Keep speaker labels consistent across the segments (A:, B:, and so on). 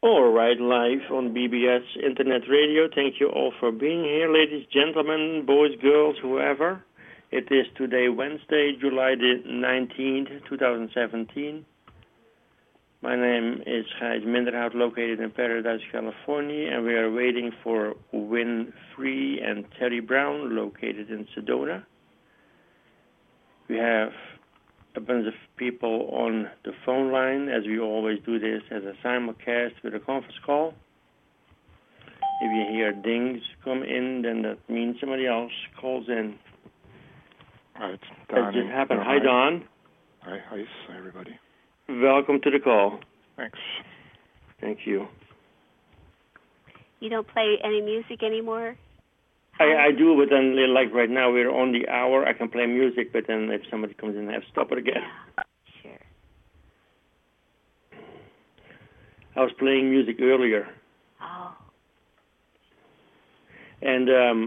A: All right, live on BBS Internet Radio. Thank you all for being here, ladies, gentlemen, boys, girls, whoever. It is today Wednesday, July the 19th, 2017. My name is Gijs Minderhout, located in Paradise, California, and we are waiting for Win Free and Terry Brown, located in Sedona. We have a bunch of people on the phone line, as we always do this as a simulcast with a conference call. If you hear dings come in, then that means somebody else calls in.
B: All right, Don.
A: That just happened. Hi, Don.
B: Hi, everybody.
A: Welcome to the call.
B: Thanks.
A: Thank you.
C: You don't play any music anymore?
A: I do, but then, like right now, we're on the hour. I can play music, but then if somebody comes in, I have to stop it again.
C: Yeah, sure.
A: I was playing music earlier.
C: Oh.
A: And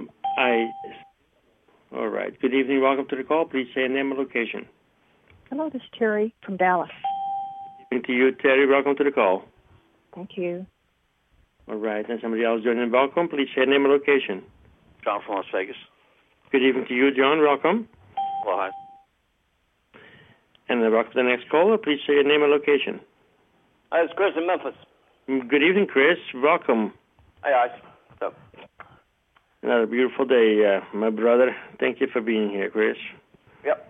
A: all right. Good evening. Welcome to the call. Please say name and location.
D: Hello, this is Terry from Dallas.
A: Good evening to you, Terry. Welcome to the call.
D: Thank you.
A: All right. And somebody else joining. Welcome. Please say name and location.
E: John from Las Vegas.
A: Good evening to you, John. Welcome.
E: Well, hi.
A: And welcome to the next caller. Please say your name and location.
E: Hi, it's Chris in Memphis.
A: Good evening, Chris. Welcome.
E: Hi, guys. What's up?
A: Another beautiful day, my brother. Thank you for being here, Chris.
E: Yep.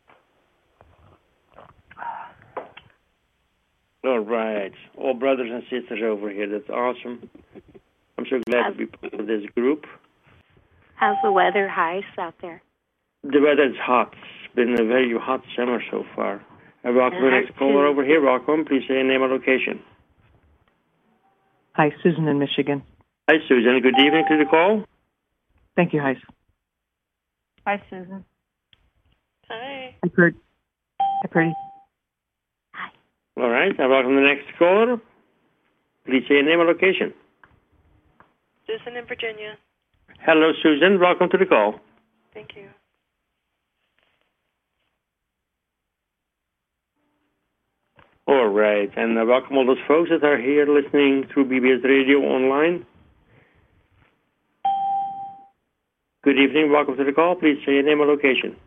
A: All right. All brothers and sisters over here. That's awesome. I'm so glad to be part of this group.
C: How's the weather, Heis, out there?
A: The weather is hot. It's been a very hot summer so far. Welcome to the next caller over here. Welcome. Please say your name and location.
F: Hi, Susan in Michigan.
A: Hi, Susan. Good evening to the call.
F: Thank you, Heis.
D: Hi, Susan.
C: Hi.
F: Hi, Kurt. Hi, Pretty.
C: Hi.
A: All right. Welcome to the next caller. Please say your name and location.
G: Susan in Virginia.
A: Hello, Susan. Welcome to the call.
G: Thank you.
A: All right. And welcome all those folks that are here listening through BBS Radio online. Good evening. Welcome to the call. Please say your name and location.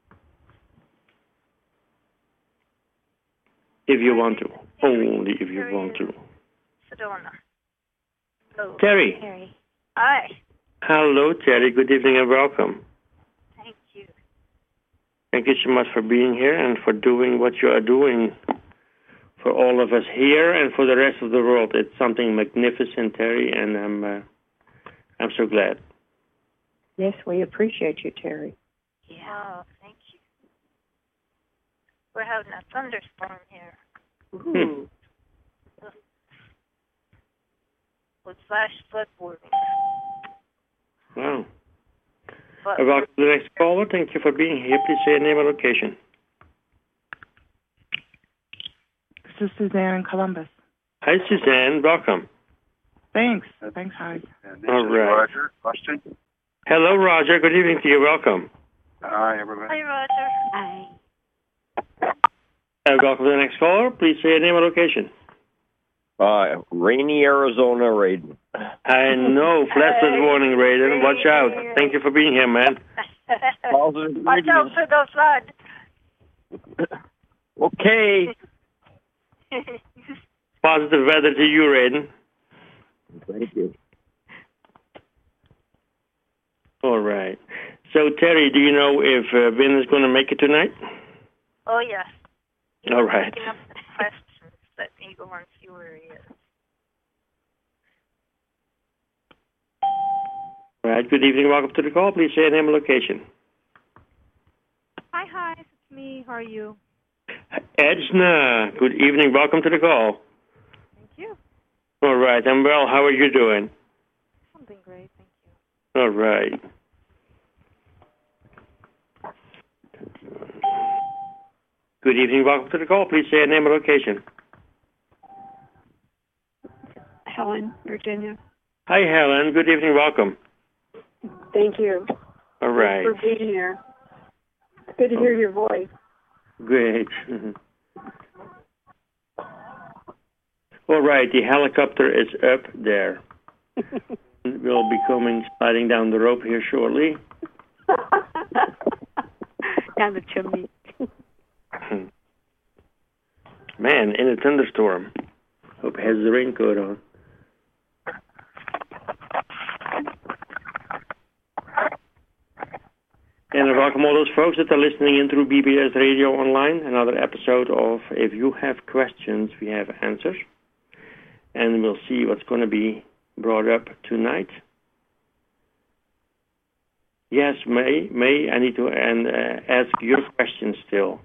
A: If you want to. Only if you want to.
G: Sedona. Hello.
A: Terry.
C: Terry.
G: Hi.
A: Hello, Terry. Good evening and welcome.
G: Thank you.
A: Thank you so much for being here and for doing what you are doing for all of us here and for the rest of the world. It's something magnificent, Terry, and I'm so glad.
D: Yes, we appreciate you, Terry.
G: Yeah. Oh, thank you. We're having a thunderstorm here.
D: Ooh.
G: With flash floodboarding.
A: Wow. Welcome to the next caller. Thank you for being here. Please say your name and location.
F: This is Suzanne in Columbus.
A: Hi, Suzanne. Welcome.
F: Thanks. Thanks, Heis.
A: All right.
H: Roger. Question?
A: Hello, Roger. Good evening to you. Welcome.
H: Hi, everybody.
G: Hi, Roger.
C: Hi.
A: Welcome to the next caller. Please say your name and location.
E: Rainy Arizona, Raiden.
A: I know. Flash flood warning, Raiden. Watch out. Thank you for being here, man.
G: Watch out for the flood.
E: Okay.
A: Positive weather to you, Raiden.
E: Thank you.
A: All right. So, Terry, do you know if Vin is going to make it tonight?
G: Oh, yes.
A: All right.
G: Picking up the questions that Eagle wants to see where he is.
A: All right. Good evening. Welcome to the call. Please say your name and location.
G: Hi, it's me. How are you?
A: Edna. Good evening. Welcome to the call.
G: Thank you.
A: All right. I'm well. How are you doing?
G: I'm doing great. Thank you.
A: All right. Good evening. Welcome to the call. Please say your name and location.
D: Helen, Virginia.
A: Hi, Helen. Good evening. Welcome.
D: Thank you.
A: All right.
D: Thanks for being here. Good to hear your voice.
A: Great. All right, the helicopter is up there. We'll be coming sliding down the rope here shortly.
C: Down the chimney.
A: Man, in a thunderstorm. Hope he has the raincoat on. And I welcome all those folks that are listening in through BBS Radio Online. Another episode of If You Have Questions, We Have Answers. And we'll see what's going to be brought up tonight. Yes, May, I need to ask your question still.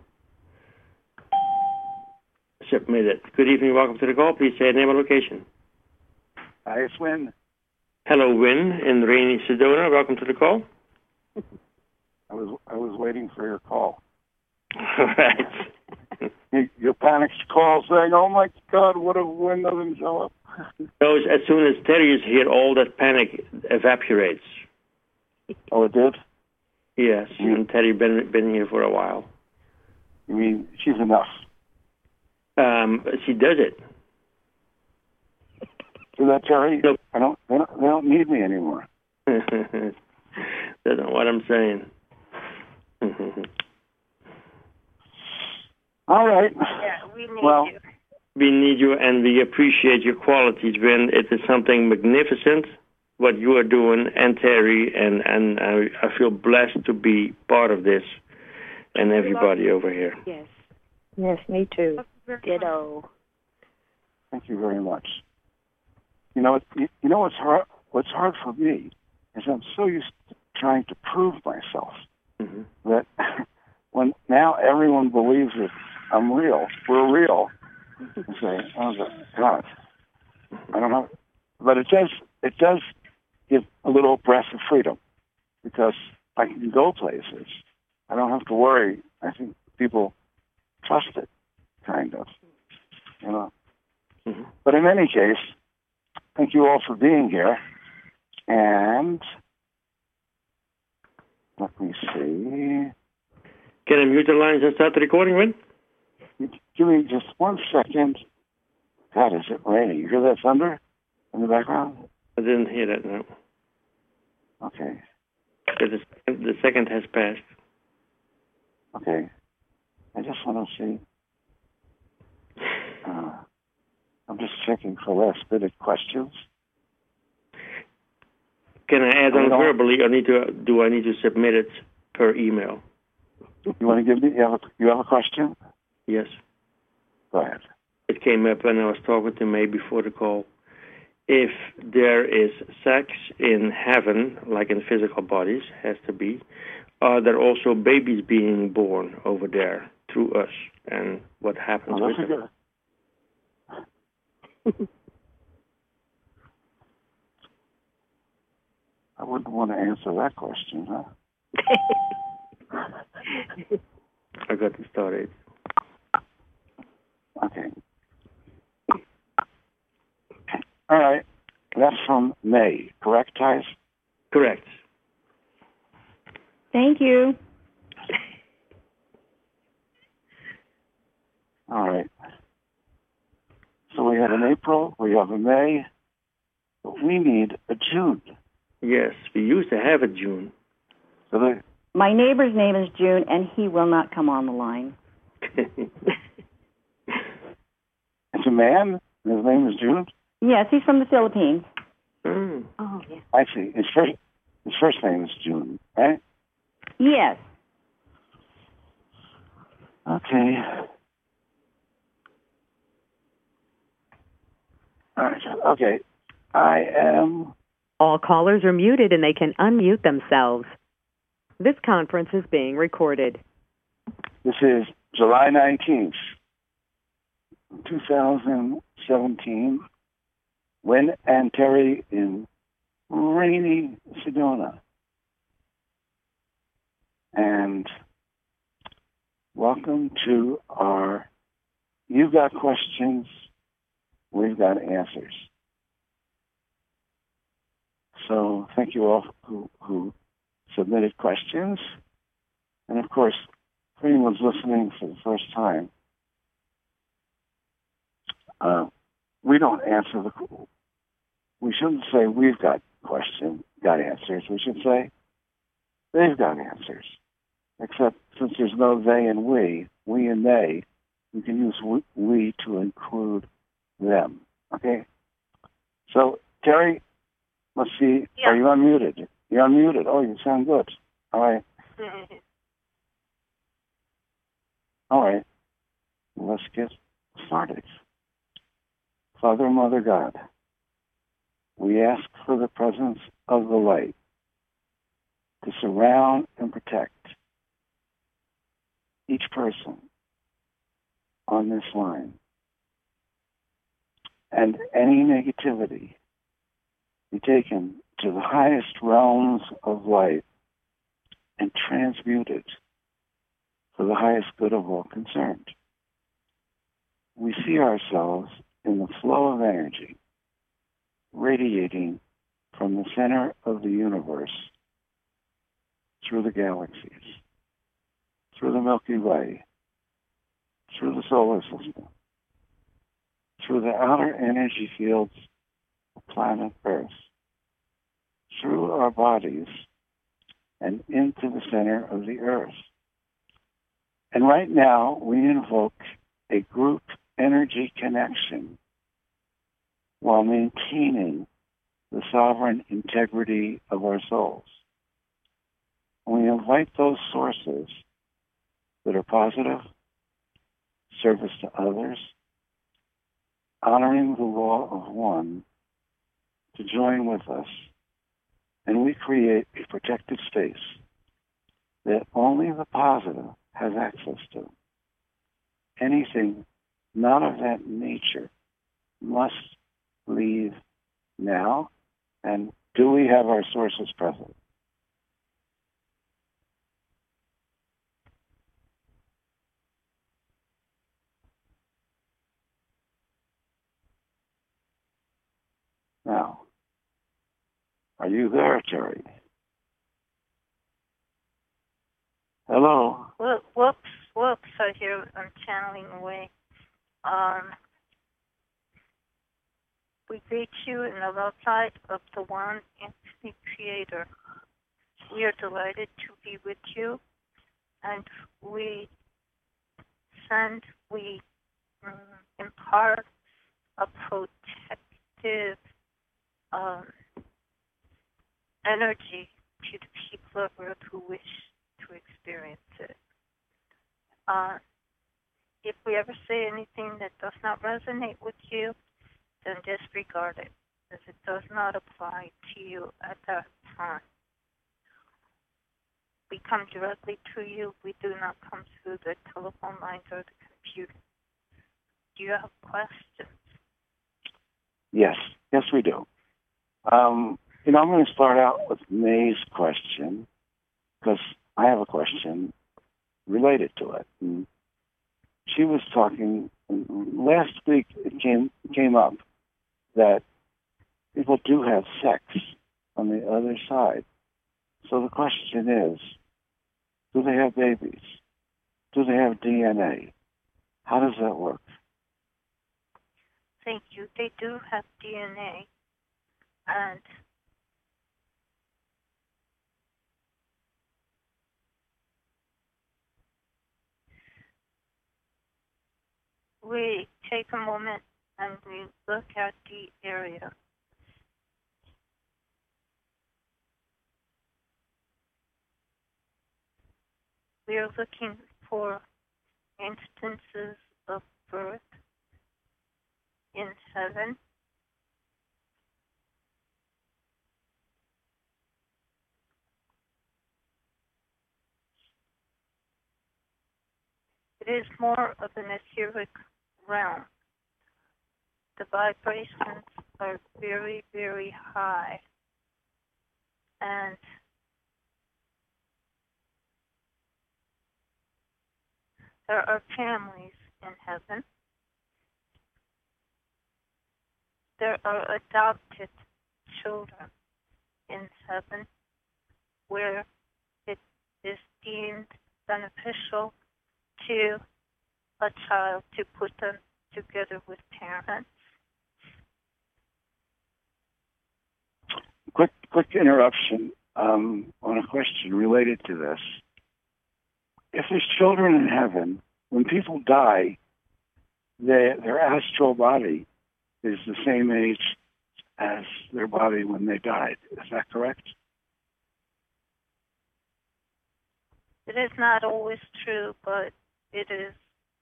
A: Submit it. Good evening, welcome to the call. Please say name and location.
H: Hi, it's Win.
A: Hello, Win in rainy Sedona. Welcome to the call.
H: I was waiting for your call.
A: All right.
H: You panicked call saying, "Oh my God, what if Win doesn't show up?"
A: So as soon as Terry is here, all that panic evaporates.
H: Oh, it did?
A: Yes, and Terry been here for a while.
H: You mean she's enough?
A: She does it.
H: See that, Terry?
A: Nope.
H: They don't need me anymore.
A: That's not what I'm saying.
H: All right.
G: Yeah, we need
H: Well,
G: you.
A: We need you, and we appreciate your qualities, Ben. It is something magnificent what you are doing, and Terry, and I feel blessed to be part of this, and everybody over here.
C: Yes.
D: Yes, me too.
C: Ditto.
H: Thank you very much. You know what's hard? What's hard for me is I'm so used to trying to prove myself that when now everyone believes that I'm real, we're real. I say, oh God, I don't know, but it does give a little breath of freedom because I can go places. I don't have to worry. I think people trust it, kind of, you know. But in any case, thank you all for being here. And let me see.
A: Can I mute the lines and start the recording, Win?
H: Give me just 1 second. God, is it raining? You hear that thunder in the background?
A: I didn't hear that, no.
H: Okay.
A: The second has passed.
H: Okay. I just want to see. I'm just checking for last-minute questions.
A: Can I add on verbally, or do I need to submit it per email?
H: You want to give me? You have a question?
A: Yes.
H: Go ahead.
A: It came up when I was talking to May before the call. If there is sex in heaven, like in physical bodies, has to be, are there also babies being born over there through us? And what happens with them?
H: I wouldn't want to answer that question, huh?
A: I got it started.
H: Okay. All right. That's from May, correct, Thais?
A: Correct.
D: Thank you.
H: All right. So we had an April, we have a May, but we need a June.
A: Yes, we used to have a June.
H: So
I: My neighbor's name is June, and he will not come on the line.
H: it's a man, and his name is June?
I: Yes, he's from the Philippines.
A: Mm.
C: Oh, yeah.
H: I see. His first name is June, right?
I: Yes.
H: Okay. All right. Okay. I am...
J: All callers are muted and they can unmute themselves. This conference is being recorded.
H: This is July 19th, 2017. Win and Terry in rainy Sedona. And welcome to our You've Got Questions, We've Got Answers. So thank you all who submitted questions. And of course, if anyone's listening for the first time, we don't answer we shouldn't say we've got answers. We should say they've got answers. Except since there's no they and we and they, we can use we to include them. Okay? So, Terry, let's see.
G: Yeah.
H: Are you unmuted? You're unmuted. Oh, you sound good. All right. All right. Let's get started. Father, Mother, God, we ask for the presence of the light to surround and protect each person on this line. And any negativity be taken to the highest realms of light and transmuted for the highest good of all concerned. We see ourselves in the flow of energy radiating from the center of the universe through the galaxies, through the Milky Way, through the solar system, through the outer energy fields of planet Earth, through our bodies, and into the center of the Earth. And right now, we invoke a group energy connection while maintaining the sovereign integrity of our souls. We invite those sources that are positive, service to others, honoring the law of one, to join with us, and we create a protected space that only the positive has access to. Anything not of that nature must leave now. And do we have our sources present? Now, are you there, Terry? Hello?
G: Whoops. I'm channeling away. We greet you in the love light of the one infinite creator. We are delighted to be with you, and we impart a protective energy to the people of Earth who wish to experience it. If we ever say anything that does not resonate with you, then disregard it, as it does not apply to you at that time. We come directly to you. We do not come through the telephone lines or the computer. Do you have questions?
H: Yes, we do. I'm going to start out with May's question, because I have a question related to it. And she was talking, last week it came up that people do have sex on the other side. So the question is, do they have babies? Do they have DNA? How does that work?
G: Thank you. They do have DNA, and we take a moment and we look at the area. We are looking for instances of birth in heaven. It is more of an etheric realm. The vibrations are very, very high. And there are families in heaven. There are adopted children in heaven where it is deemed beneficial to a child to put them together with parents
H: quick interruption on a question related to this. If there's children in heaven, when people die, their astral body is the same age as their body when they died. Is that correct?
G: It is not always true, but it is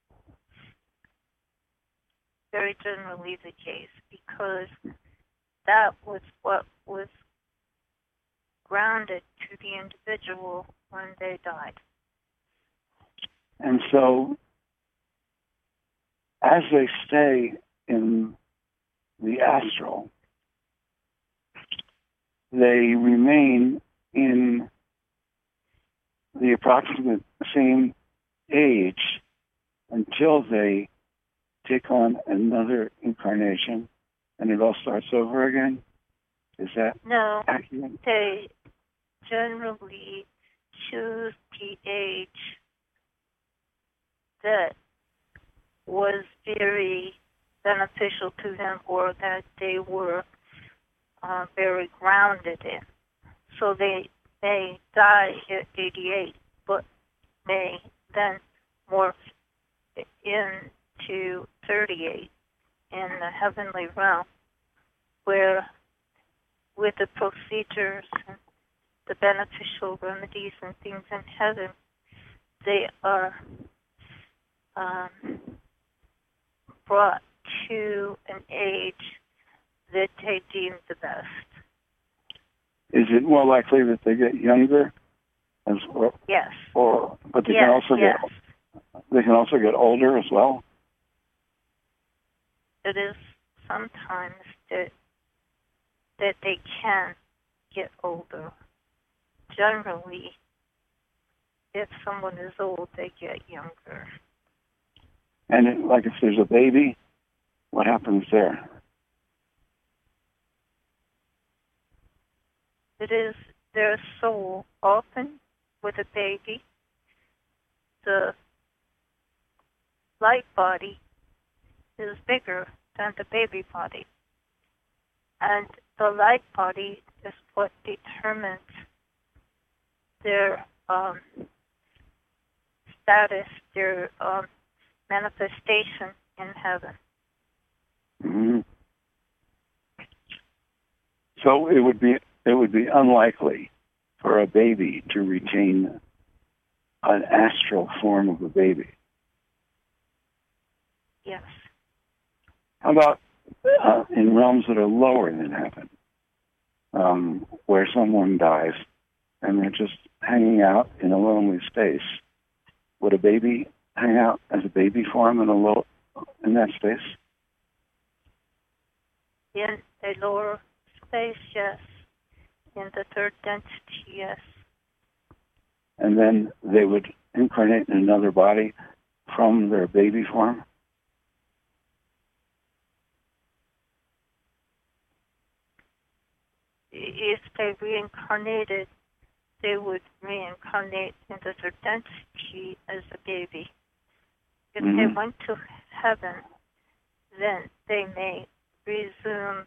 G: very generally the case, because that was what was grounded to the individual when they died.
H: And so, as they stay in the astral, they remain in the approximate same age until they take on another incarnation and it all starts over again? Is that accurate?
G: They generally choose the age that was very beneficial to them, or that they were very grounded in. So they may die at 88, but may then morph into 38 in the heavenly realm, where with the procedures and the beneficial remedies and things in heaven, they are brought to an age that they deem the best.
H: Is it more likely that they get younger?
G: Yes.
H: But they can also get older as well?
G: It is sometimes that they can get older. Generally, if someone is old, they get younger.
H: And if there's a baby, what happens there?
G: It is their soul. Often with a baby, the light body is bigger than the baby body. And the light body is what determines their status, their manifestation in heaven.
H: Mm-hmm. So it would be unlikely for a baby to retain an astral form of a baby.
G: Yes.
H: How about in realms that are lower than heaven, where someone dies and they're just hanging out in a lonely space? Would a baby hang out as a baby form in that space?
G: In a lower space, yes. In the third density, yes.
H: And then they would incarnate in another body from their baby form?
G: If they reincarnated, they would reincarnate in the third density as a baby. If they went to heaven, then they may resume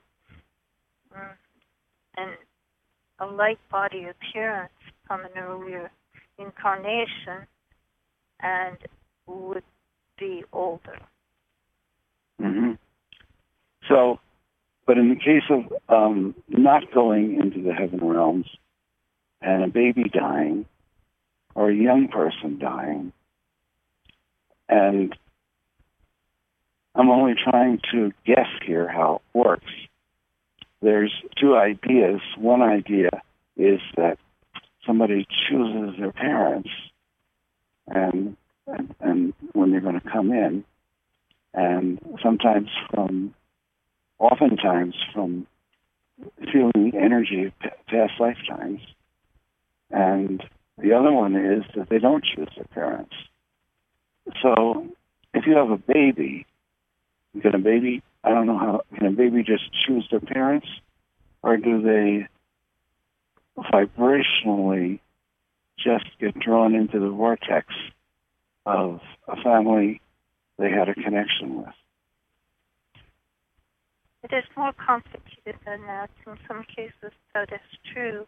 G: a light body appearance from an earlier incarnation and would be older.
H: Mm-hmm. So, but in the case of not going into the heaven realms and a baby dying or a young person dying, and I'm only trying to guess here how it works. There's two ideas. One idea is that somebody chooses their parents and when they're going to come in, and oftentimes from feeling the energy of past lifetimes. And the other one is that they don't choose their parents. So if you have a baby, can a baby just choose their parents, or do they vibrationally just get drawn into the vortex of a family they had a connection with?
G: it is more complicated than that. In some cases, that is true.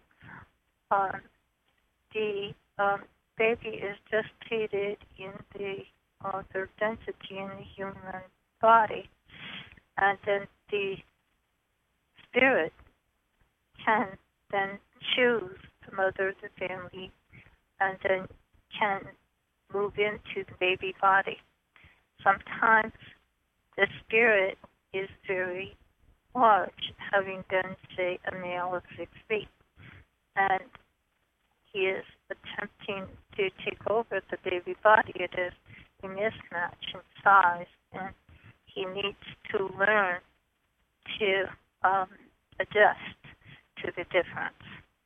G: The baby is gestated in their density in the human body, and then the spirit can then choose the mother of the family, and then can move into the baby body. Sometimes the spirit is very large, having been, say, a male of 6 feet, and he is attempting to take over the baby body. It is a mismatch in size, and he needs to learn to adjust to the difference.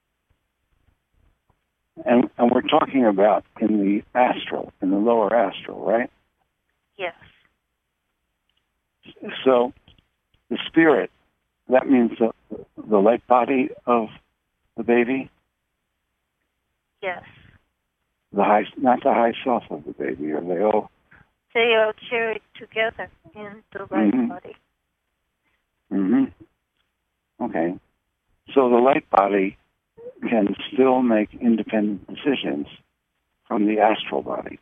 H: And we're talking about in the astral, in the lower astral, right?
G: Yes.
H: So the spirit, that means the light body of the baby?
G: Yes.
H: Not the high self of the baby, are they all?
G: They are carried together in the light body.
H: Mm-hmm. Okay. So the light body can still make independent decisions from the astral body.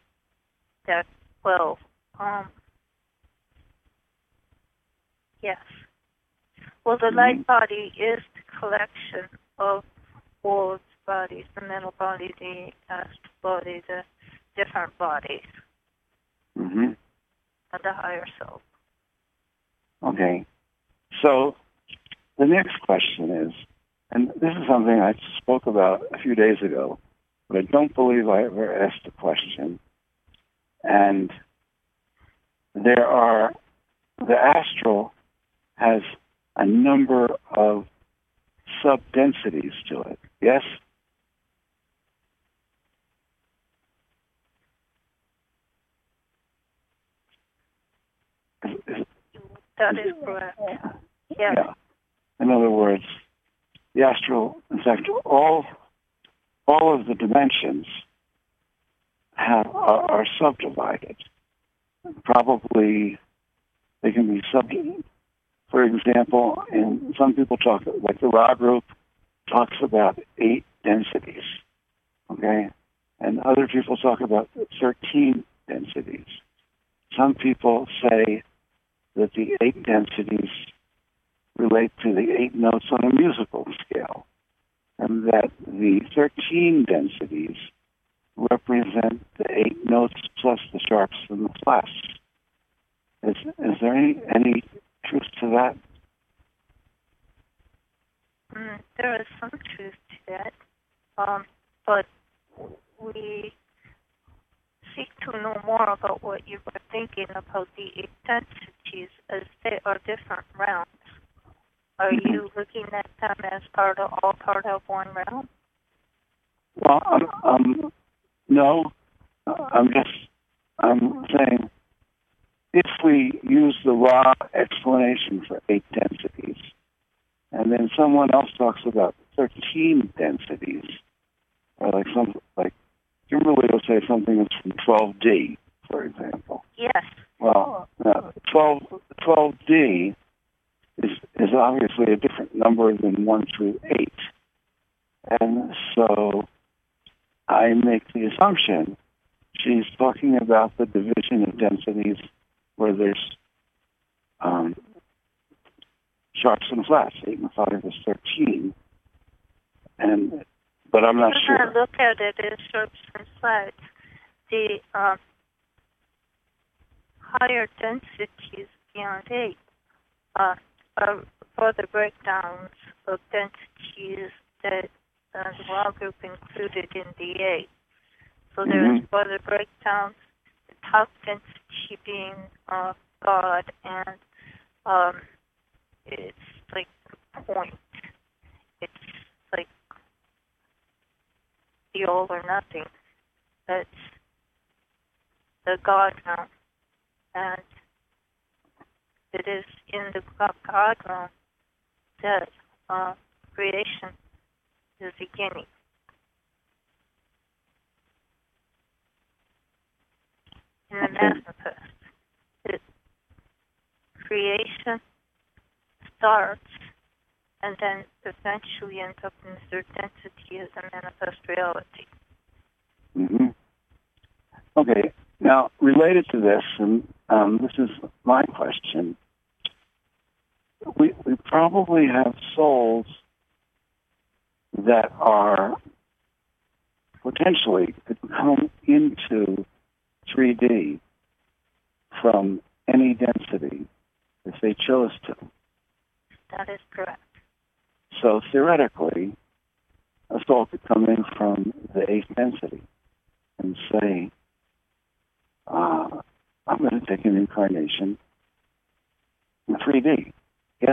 G: Yes. Well, the light body is the collection of all its bodies, the mental body, the astral body, the different bodies,
H: Mm-hmm.
G: of the higher self.
H: Okay. So the next question is, and this is something I spoke about a few days ago, but I don't believe I ever asked the question. And the astral has a number of sub-densities to it, yes?
G: That is correct. Yes.
H: Yeah. In other words, the astral, in fact, all of the dimensions are subdivided. Probably they can be subdivided. For example, and some people talk, like the Ra group talks about 8 densities, okay? And other people talk about 13 densities. Some people say that the 8 densities relate to the 8 notes on a musical scale, and that the 13 densities represent the 8 notes plus the sharps and the flats. Is there any truth to that?
G: There is some truth to that, but we seek to know more about what you were thinking about the 8 densities, as they are different realms. Are you looking at them as part of one realm?
H: Well, no. I'm saying if we use the raw explanation for 8 densities, and then someone else talks about 13 densities, or like Kimberly will say something is from 12D, for example.
G: Yes.
H: Well, 12D is obviously a different number than 1 through 8. And so I make the assumption she's talking about the division of densities where there's sharps and flats. 8 and 5 is 13. But I'm not sure.
G: I look at it as sharps and flats. The higher densities beyond 8 are further breakdowns of densities that the Ra group included in the 8. So there's further breakdowns, the top density being God, and it's like the point. It's like the all or nothing. That's the God realm. And it is in the God realm that creation is beginning. In the manifest, creation starts and then eventually ends up in their density as a manifest reality.
H: Mm-hmm. Okay. Now, related to this, and this is my question, we probably have souls that are potentially could come into 3D from any density if they chose to.
G: That is correct.
H: So theoretically, a soul could come in from the 8th density and say, I'm going to take an incarnation in 3D. Yes?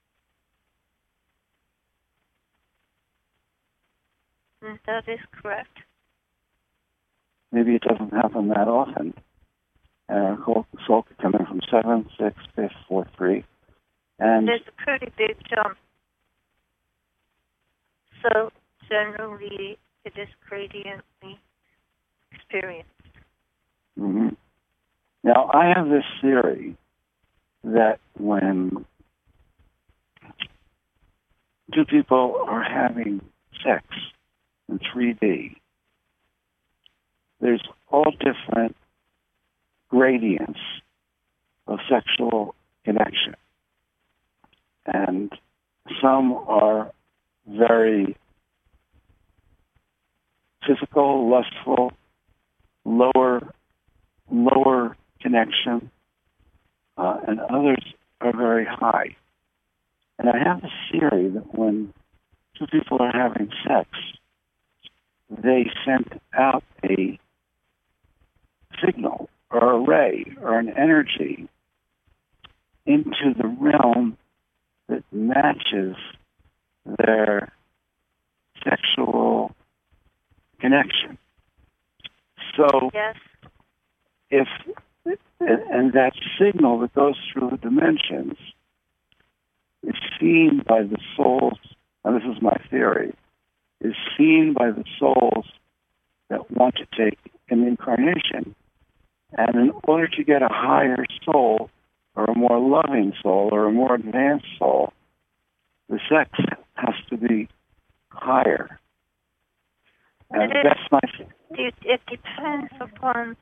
G: That is correct.
H: Maybe it doesn't happen that often. And a soul could come in from 7, 6, 5, 4, 3. And
G: there's a pretty big jump. So generally, it is gradiently experienced.
H: Mm-hmm. Now, I have this theory that when two people are having sex in 3D, there's all different gradients of sexual connection. And some are very physical, lustful, lower connection, and others are very high. And I have this theory that when two people are having sex, they send out a signal or a ray or an energy into the realm that matches their sexual connection. So
G: yes.
H: And that signal that goes through the dimensions is seen by the souls, and this is my theory, is seen by the souls that want to take an incarnation. And in order to get a higher soul, or a more loving soul, or a more advanced soul, the sex has to be higher. And that's my theory.
G: It depends upon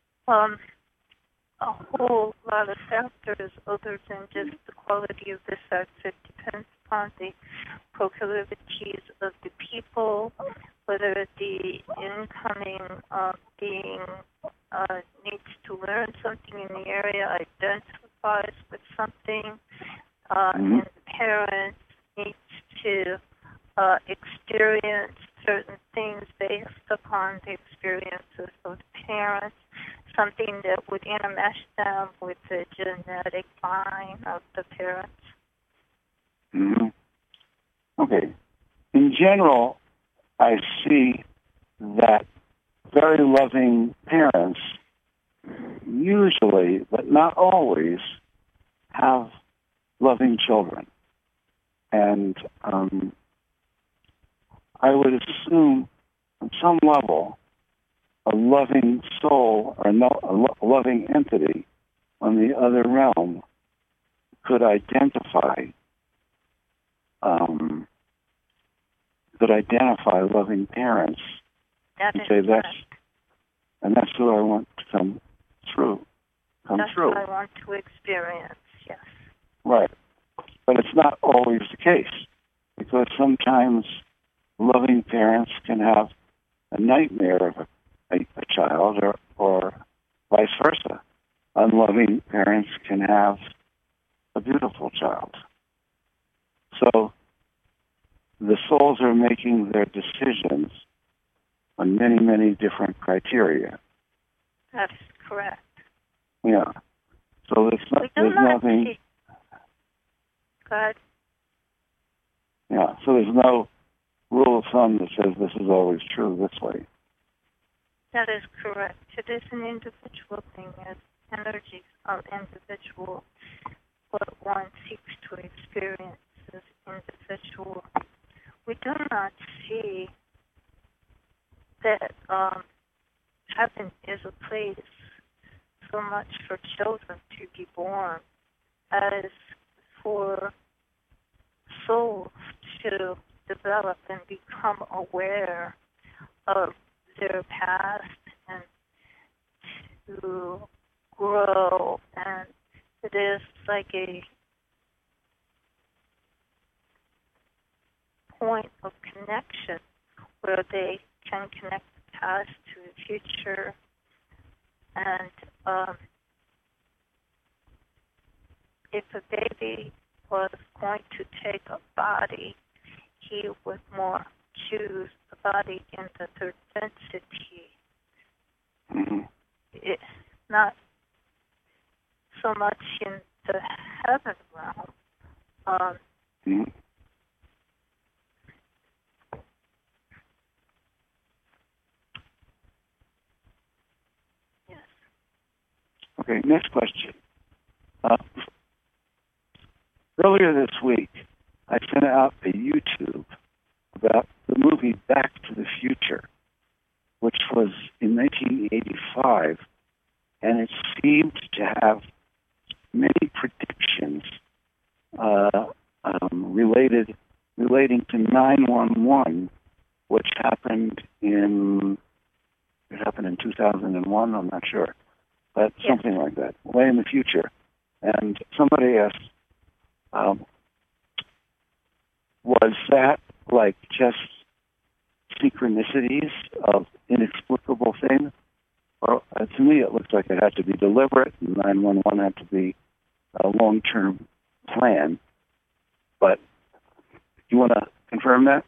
G: a whole lot of factors other than just the quality of the sex. It depends upon the proclivities of the people, whether the incoming being needs to learn something in the area, identifies with something, and the parent needs to experience certain things based upon the experiences of the parents, something that would intermesh them with the genetic line of the parents.
H: Mm-hmm. Okay. In general, I see that very loving parents usually, but not always, have loving children. And I would assume, on some level, a loving soul or a loving entity on the other realm could identify loving parents
G: That
H: and
G: is
H: say
G: correct.
H: that's who I want to come through.
G: That's what I want to experience, yes.
H: Right. But it's not always the case, because sometimes loving parents can have a nightmare of a child, or vice versa. Unloving parents can have a beautiful child. So the souls are making their decisions on many, many different criteria.
G: That is correct.
H: Yeah. So there's nothing.
G: Good.
H: Yeah. So there's no rule of thumb that says this is always true this way.
G: That is correct. It is an individual thing, as energies are individual. What one seeks to experience is individual. We do not see that heaven is a place so much for children to be born as for to develop and become aware of their past and to grow, and it is like a point of connection where they can connect the past to the future, and if a baby was going to take a body, he would more choose a body in the third density.
H: Mm-hmm.
G: It's not so much in the heaven realm.
H: Mm-hmm.
G: Yes.
H: Okay, next question. Earlier this week, I sent out a YouTube about the movie Back to the Future, which was in 1985, and it seemed to have many predictions relating to 911, which happened in 2001. I'm not sure, but something like that, way in the future. And somebody asked, was that like just synchronicities of inexplicable things? Or to me, it looks like it had to be deliberate, and 911 had to be a long-term plan. But you want to confirm that?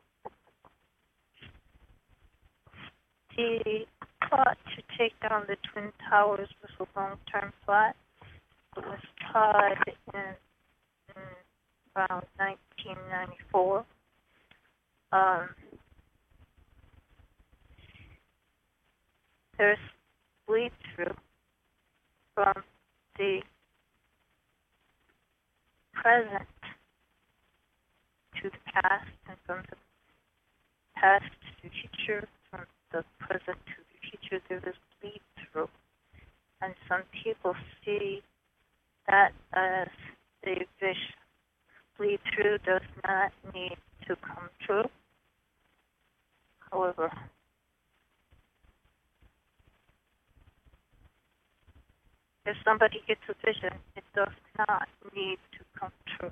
G: The plot to take down the Twin Towers was a long-term plot. It was tried in around 1994. There's bleed-through from the present to the past, and from the past to the future, from the present to the future. There is bleed-through, and some people see that as a vision. Bleed-through does not need to come true. However, if somebody gets a vision, it does not need to come true.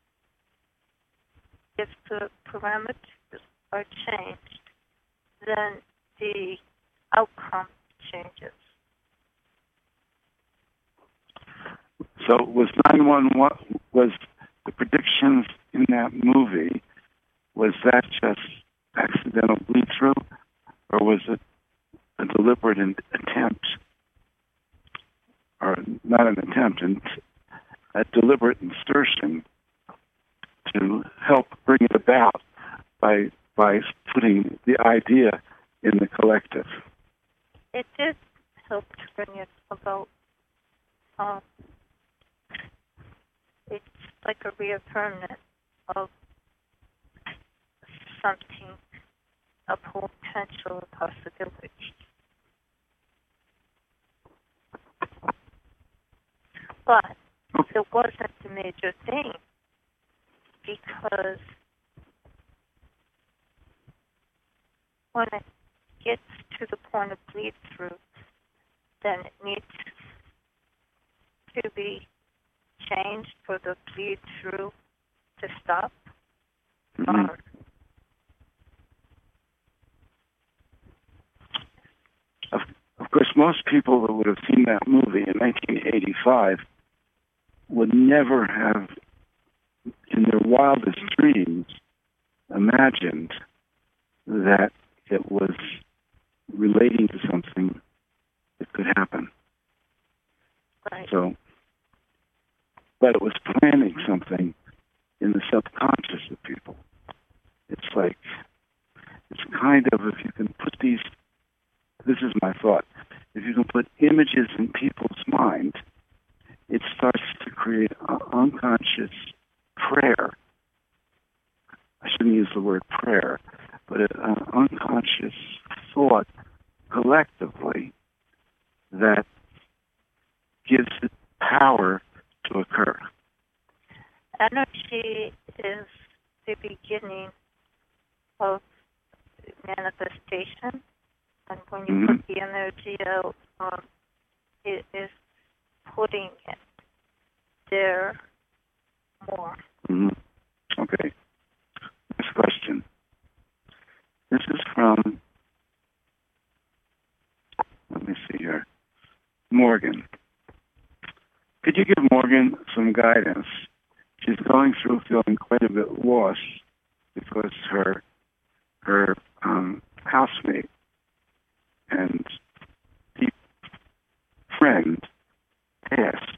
G: If the parameters are changed, then the outcome changes.
H: So was 911, was the predictions in that movie, was that just accidental bleed-through, or was it a deliberate attempt, or not an attempt, a deliberate insertion to help bring it about by putting the idea in the collective?
G: It did help to bring it about. It's like a reaffirmment of something, a potential possibility. But it wasn't a major thing, because when it gets to the point of bleed-through, then it needs to be changed for the bleed-through to stop.
H: Mm-hmm. Of course, most people that would have seen that movie in 1985 would never have, in their wildest dreams, imagined that it was relating to something that could happen.
G: Right.
H: So, but it was planning something in the subconscious of people. It's like, it's kind of, if you can put these, this is my thought, if you can put images in people's mind, it starts to create an unconscious prayer. I shouldn't use the word prayer, but an unconscious thought collectively that gives it power to occur.
G: Energy is the beginning of manifestation. And when you put the energy out, it is putting it there more.
H: Okay. Next question. This is from, let me see here, Morgan. Could you give Morgan some guidance? She's going through feeling quite a bit lost because her housemate and deep friend passed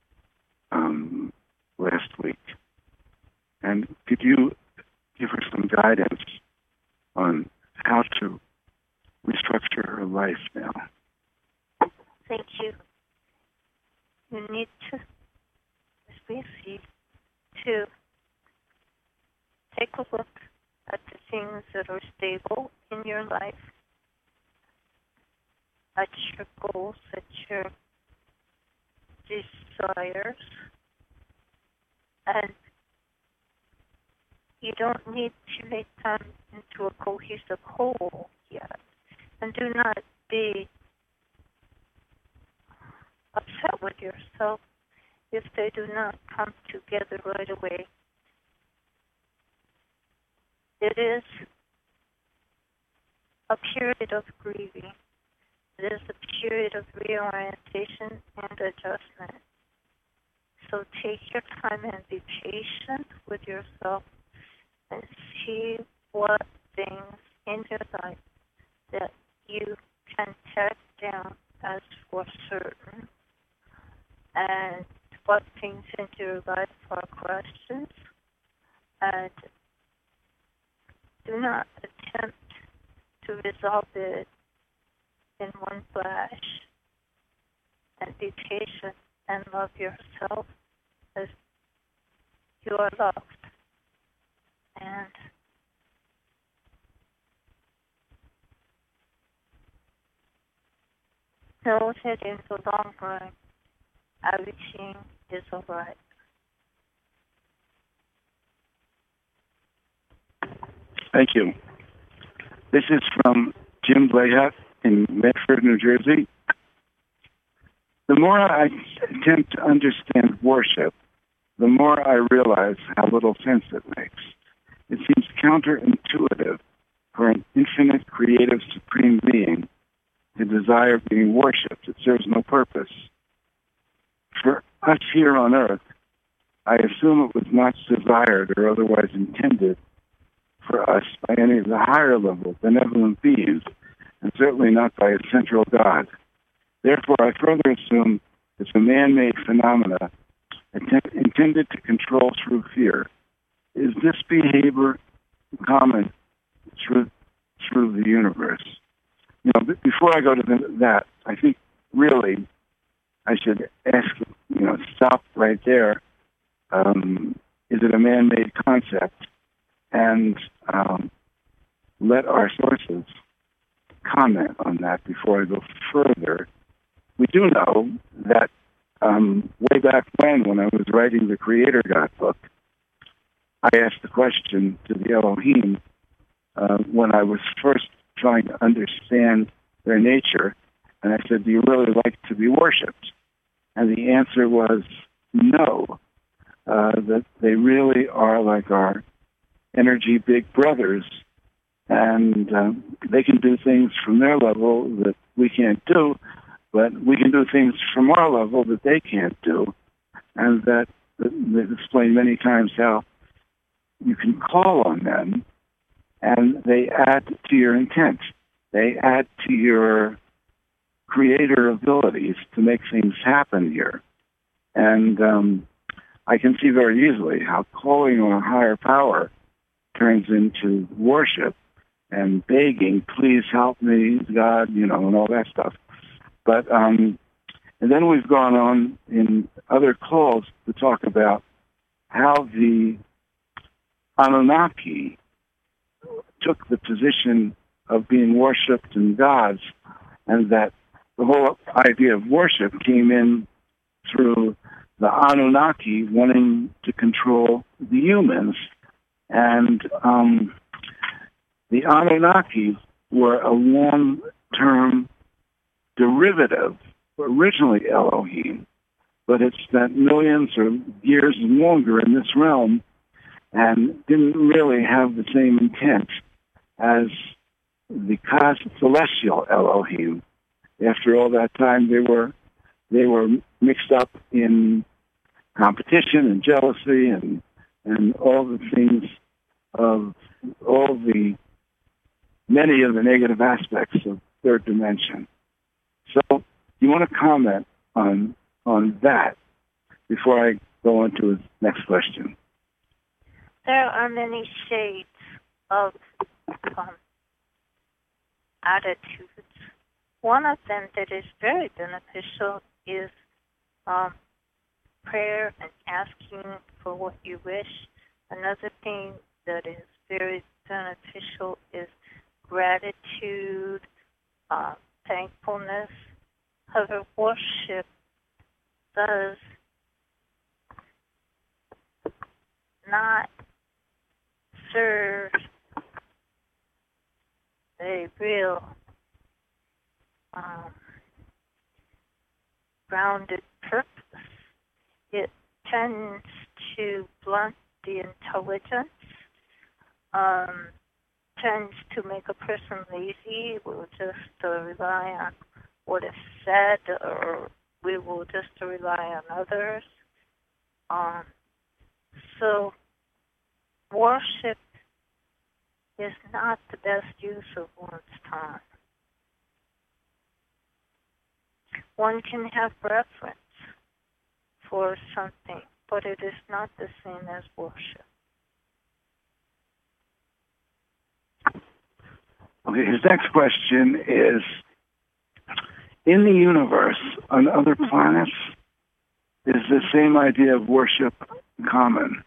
H: last week. And could you give her some guidance on how to restructure her life now?
G: Thank you. You need to, as we see, to take a look at the things that are stable in your life, at your goals, at your desires, and you don't need to make them into a cohesive whole yet. And do not be upset with yourself if they do not come together right away. It is a period of grieving. It is a period of reorientation and adjustment. So take your time and be patient with yourself and see what things in your life that you can tear down as for certain, and what things in your life are questions, and do not attempt to resolve it in one flash, and be patient and love yourself as you are loved. And know that in the long run, everything is all right.
H: Thank you. This is from Jim Blayhat in Medford, New Jersey. The more I attempt to understand worship, the more I realize how little sense it makes. It seems counterintuitive for an infinite, creative, supreme being to desire being worshipped. It serves no purpose. For us here on earth, I assume it was not desired or otherwise intended for us by any of the higher level benevolent beings, and certainly not by a central God. Therefore, I further assume it's a man-made phenomena intended to control through fear. Is this behavior common through the universe? You know, before I go to that, I think really I should ask, stop right there. Is it a man-made concept? And let our sources comment on that before I go further. We do know that way back when I was writing the Creator God book, I asked the question to the Elohim when I was first trying to understand their nature, and I said, do you really like to be worshipped? And the answer was no, that they really are like our energy big brothers, and they can do things from their level that we can't do, but we can do things from our level that they can't do. And that they've explained many times how you can call on them, and they add to your intent. They add to your creator abilities to make things happen here. And I can see very easily how calling on a higher power turns into worship and begging, please help me, God, and all that stuff. But and then we've gone on in other calls to talk about how the Anunnaki took the position of being worshipped in gods, and that the whole idea of worship came in through the Anunnaki wanting to control the humans. And the Anunnaki were a long-term derivative, originally Elohim, but it spent millions or years longer in this realm and didn't really have the same intent as the celestial Elohim. After all that time, they were mixed up in competition and jealousy and all the things of all the many of the negative aspects of third dimension. So, you want to comment on that before I go on to his next question?
G: There are many shades of attitudes. One of them that is very beneficial is prayer and asking for what you wish. Another thing that is very beneficial is gratitude, thankfulness. However, worship does not serve a real grounded purpose. It tends to blunt the intelligence, tends to make a person lazy. We'll just rely on what is said, or we will just rely on others. So worship is not the best use of one's time. One can have reverence for something, but it is not the same as worship.
H: Okay, his next question is, in the universe, on other planets, is the same idea of worship common?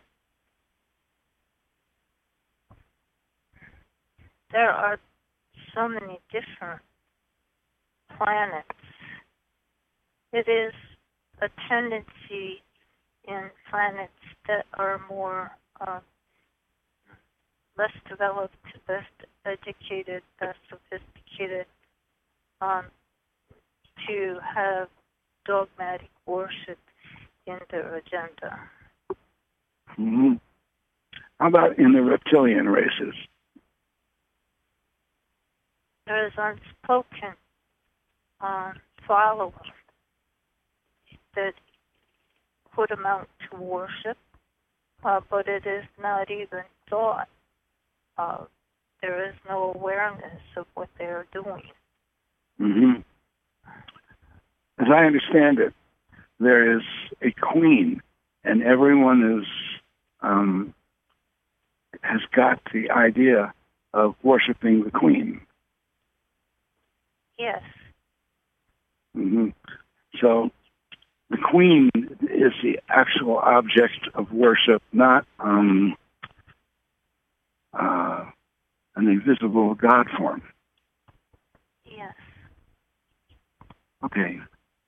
G: There are so many different planets. It is a tendency in planets that are more less developed, less educated, less sophisticated, to have dogmatic worship in their agenda.
H: Mm-hmm. How about in the reptilian races?
G: There is unspoken following that could amount to worship, but it is not even thought. There is no awareness of what they are doing.
H: Mm-hmm. As I understand it, there is a queen, and everyone is has got the idea of worshiping the queen.
G: Yes.
H: Mm-hmm. So the queen is the actual object of worship, not an invisible God form.
G: Yes.
H: Okay.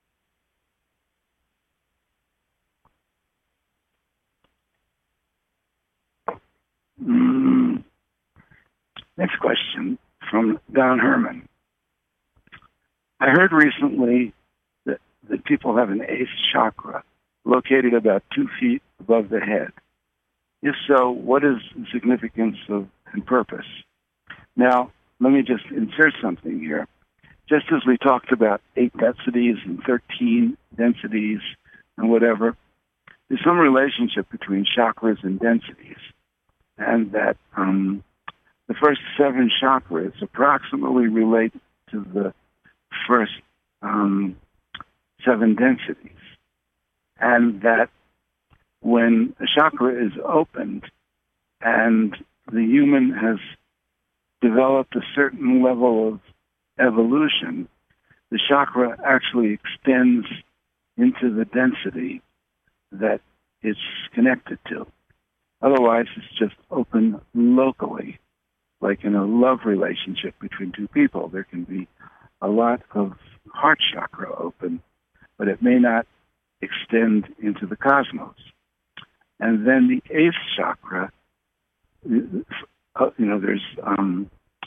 H: Next question from Don Herman. I heard recently that people have an eighth chakra located about 2 feet above the head. If so, what is the significance and purpose? Now, let me just insert something here. Just as we talked about 8 densities and 13 densities and whatever, there's some relationship between chakras and densities. And that the first 7 chakras approximately relate to the first 7 densities. And that when a chakra is opened and the human has developed a certain level of evolution, the chakra actually extends into the density that it's connected to. Otherwise, it's just open locally, like in a love relationship between 2 people. There can be a lot of heart chakra open, but it may not extend into the cosmos. And then the 8th chakra, there's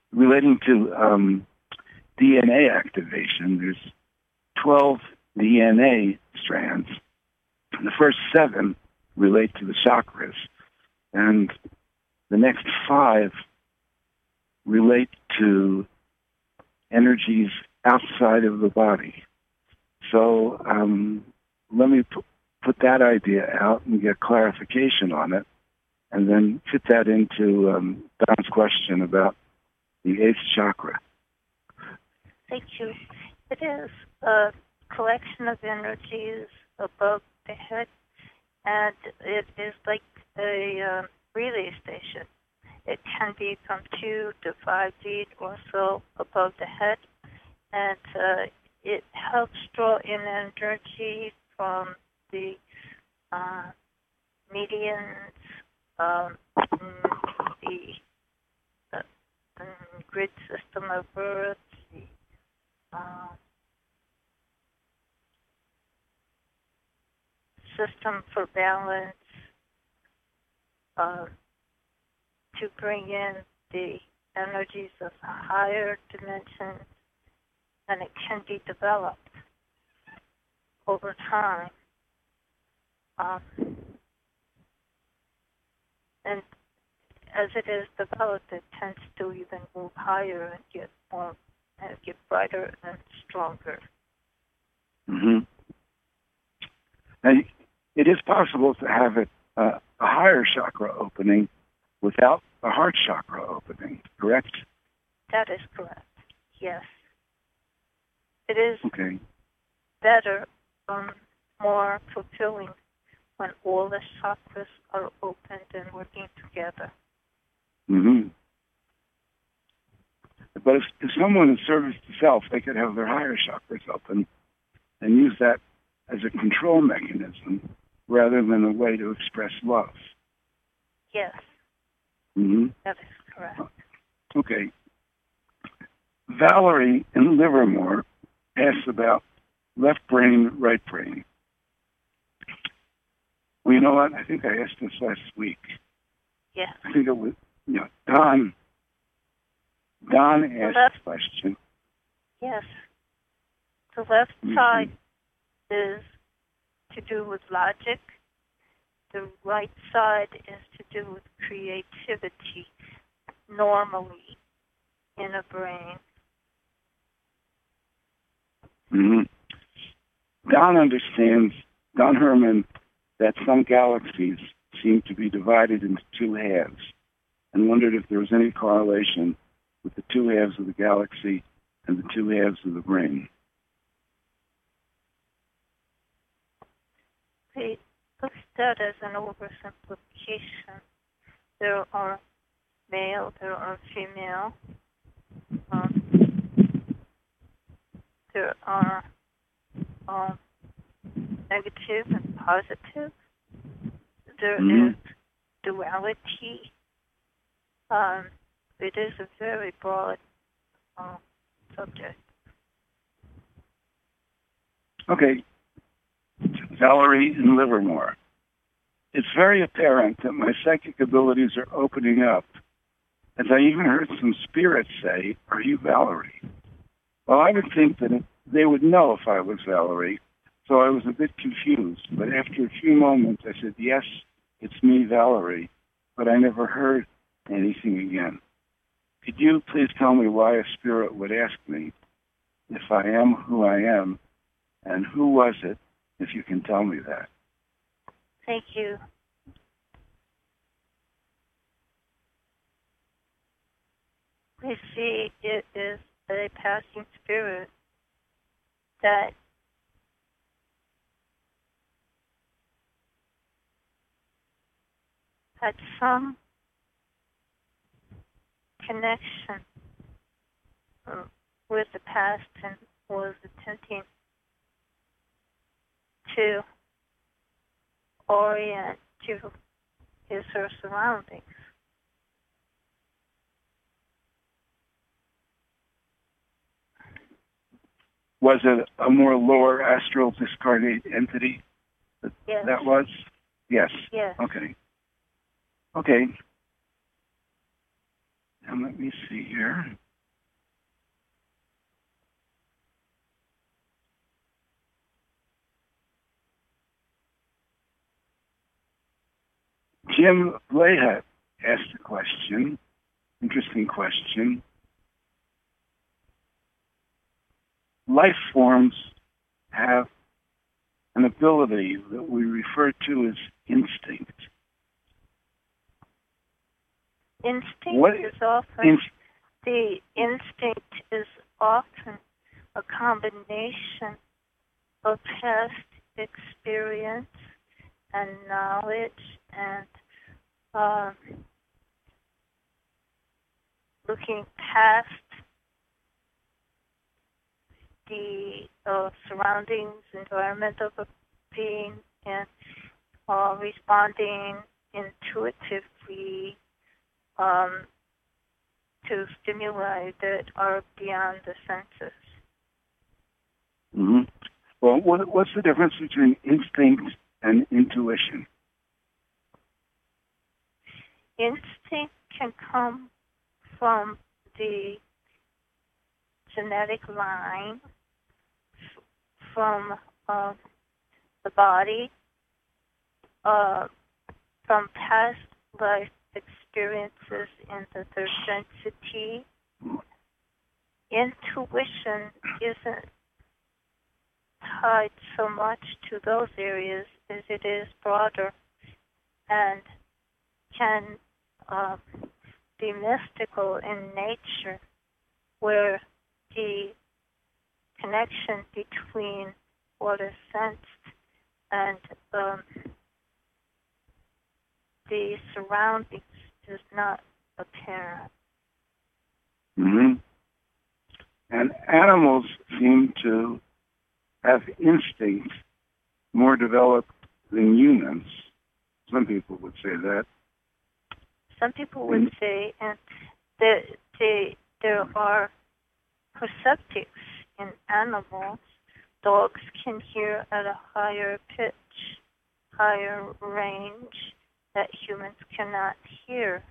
H: relating to DNA activation. There's 12 DNA strands. And the first 7 relate to the chakras, and the next 5 relate to energies outside of the body. So let me put that idea out and get clarification on it, and then fit that into Don's question about the 8th chakra.
G: Thank you. It is a collection of energies above the head, and it is like a relay station. It can be from 2 to 5 feet or so above the head, and it helps draw in energy from the medians, the grid system of Earth, the system for balance, to bring in the energies of the higher dimensions, and it can be developed over time. And as it is developed, it tends to even move higher and get more, and get brighter and stronger.
H: Mm-hmm. And it is possible to have it a higher chakra opening without a heart chakra opening, correct?
G: That is correct, yes. It is
H: okay.
G: Better, more fulfilling when all the chakras are opened and working together.
H: Mm-hmm. But if someone is service to self, they could have their higher chakras open and use that as a control mechanism rather than a way to express love.
G: Yes.
H: Mm-hmm.
G: That is correct.
H: Okay. Valerie in Livermore asks about left brain, right brain. Well, you know what? I think I asked this last week.
G: Yeah.
H: I think it was, Don asked the question.
G: Yes. The left side is to do with logic. The right side is to do with creativity, normally in a brain.
H: Mm-hmm. Don Herman, that some galaxies seem to be divided into 2 halves, and wondered if there was any correlation with the 2 halves of the galaxy and the 2 halves of the brain.
G: They look at that as an oversimplification. There are male, there are female, there are negative and positive. There is duality. It is a very broad subject.
H: Okay. Valerie in Livermore. It's very apparent that my psychic abilities are opening up, as I even heard some spirits say, "Are you Valerie?" Well, I would think that they would know if I was Valerie, so I was a bit confused. But after a few moments, I said, "Yes, it's me, Valerie," but I never heard anything again. Could you please tell me why a spirit would ask me if I am who I am, and who was it, if you can tell me that?
G: Thank you. We see it is a passing spirit that had some connection with the past and was attempting to orient to his or her surroundings.
H: Was it a more lower astral discarnate entity
G: Yes.
H: that was? Yes.
G: Yes.
H: Okay. Okay. And let me see here. Jim Blahat asked a question, interesting question. Life forms have an ability that we refer to as instinct.
G: The instinct is often a combination of past experience and knowledge and looking past the surroundings, environment of a being, and responding intuitively to stimuli that are beyond the senses.
H: Mm-hmm. Well, what's the difference between instinct and intuition?
G: Instinct can come from the genetic line, from the body, from past life experiences in the third density. Intuition isn't tied so much to those areas as it is broader and can be mystical in nature, where the connection between what is sensed and the surroundings is not apparent.
H: Mm-hmm. And animals seem to have instincts more developed than humans. Some people would say that.
G: Some people would say, and there are perceptics in animals. Dogs can hear at a higher pitch, higher range that humans cannot hear.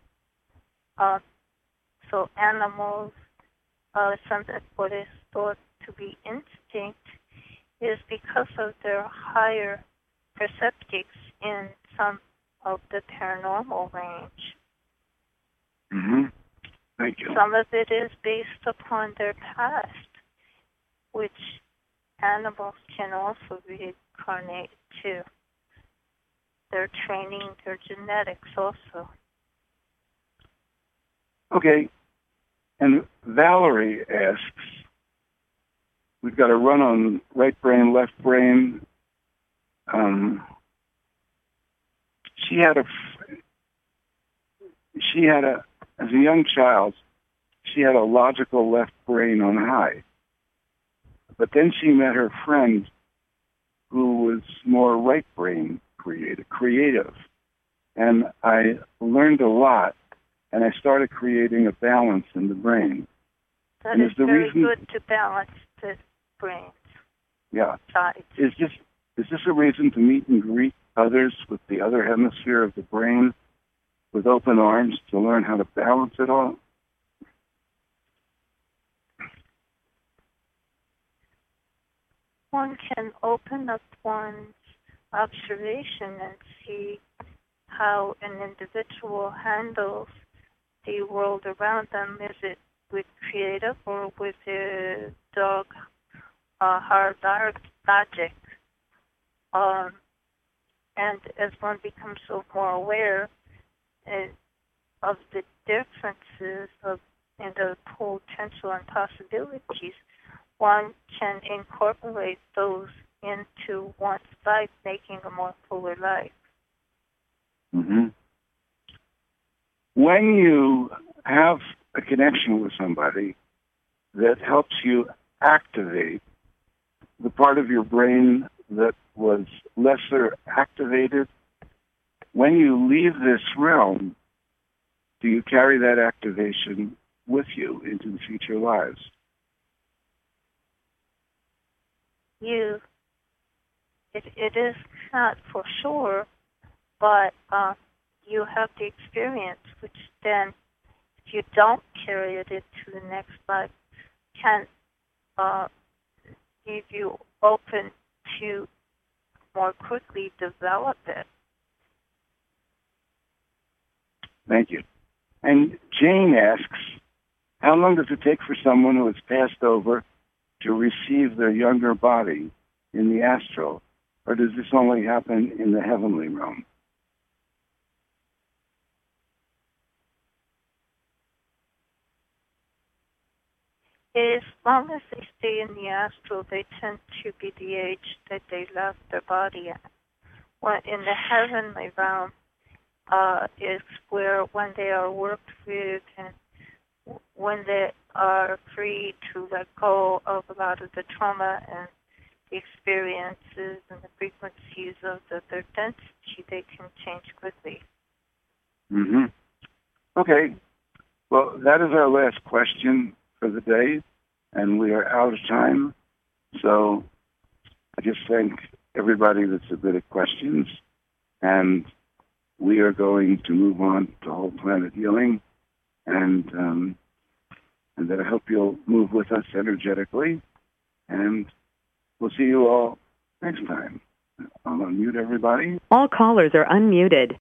G: So animals, what is thought to be instinct is because of their higher perceptics in some of the paranormal range.
H: Mm-hmm. Thank you.
G: Some of it is based upon their past, which animals can also reincarnate to. Their training, their genetics also.
H: Okay. And Valerie asks, we've got a run on right brain, left brain. As a young child, she had a logical left brain on high. But then she met her friend who was more right brain creative. And I learned a lot, and I started creating a balance in the brain.
G: That is very good to balance the brains.
H: Yeah.
G: Sides.
H: Is this a reason to meet and greet others with the other hemisphere of the brain with open arms to learn how to balance it all?
G: One can open up one's observation and see how an individual handles the world around them. Is it with creative or with the hard logic? And as one becomes so more aware of the differences and the potential and possibilities, one can incorporate those into one's life, making a more fuller life.
H: Mm-hmm. When you have a connection with somebody that helps you activate the part of your brain that was lesser activated, when you leave this realm, do you carry that activation with you into the future lives?
G: It is not for sure, but you have the experience, which then you don't carry it into the next life, can leave you open to more quickly develop it.
H: Thank you. And Jane asks, how long does it take for someone who has passed over to receive their younger body in the astral, or does this only happen in the heavenly realm?
G: As long as they stay in the astral, they tend to be the age that they left their body at. When in the heavenly realm is where when they are worked with and when they are free to let go of a lot of the trauma and the experiences and the frequencies of their density, they can change quickly.
H: Mm-hmm. Okay. Well, that is our last question for the day, and we are out of time. So I just thank everybody that submitted questions, and we are going to move on to Whole Planet Healing, and that I hope you'll move with us energetically, and we'll see you all next time. I'll unmute everybody.
J: All callers are unmuted.